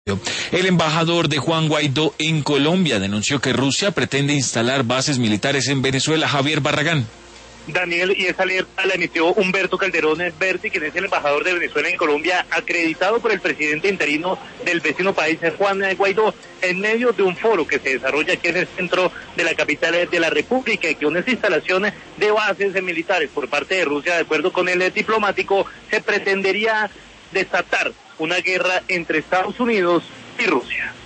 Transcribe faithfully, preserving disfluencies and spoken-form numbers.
El embajador de Juan Guaidó en Colombia denunció que Rusia pretende instalar bases militares en Venezuela. Javier Barragán. Daniel, y esa alerta la emitió Humberto Calderón Berti, quien es el embajador de Venezuela en Colombia, acreditado por el presidente interino del vecino país, Juan Guaidó, en medio de un foro que se desarrolla aquí en el centro de la capital de la República, y que unas instalaciones de bases militares por parte de Rusia, de acuerdo con el diplomático, se pretendería desatar una guerra entre Estados Unidos y Rusia.